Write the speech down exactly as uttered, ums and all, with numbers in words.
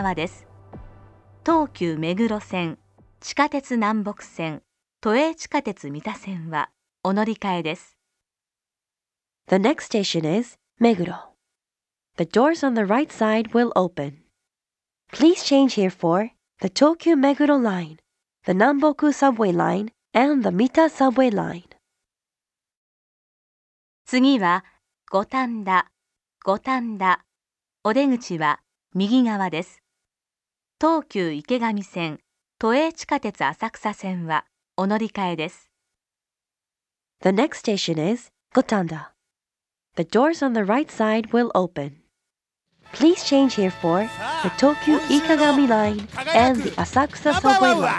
側です。東急目黒線、地下鉄南北線、都営地下鉄三田線はお乗り換えです。 The next station is Meguro. The doors on the right side will open. Please change here for the Tokyu Meguro line, the Namboku subway line, and the Mita subway line. 次は五反田、五反田。お出口は右側です。東急池上線、都営地下鉄浅草線はお乗り換えです。 The next station is Gotanda. The doors on the right side will open. Please change here for the Tokyu Ikagami line and the Asakusa subway line.